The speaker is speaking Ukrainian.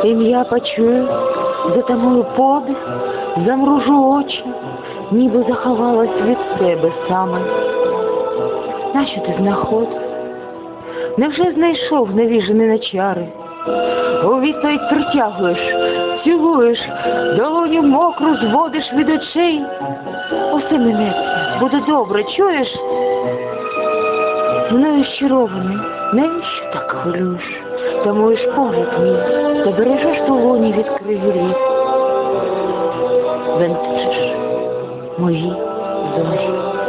ім'я почую, затамую подих, замружу очі, ніби заховалась від себе саме. Нащо ти знаходив? Невже знайшов навіжений на чари? У відповідь притягуєш, цілуєш, долоню мокру зводиш від очей. Усе минеться, буде добре, чуєш? Мною щирований, навіщо так хвилюєш? Тамуєш погляд мій, та бережеш долоні від криві літ. Бентежиш мої зорі.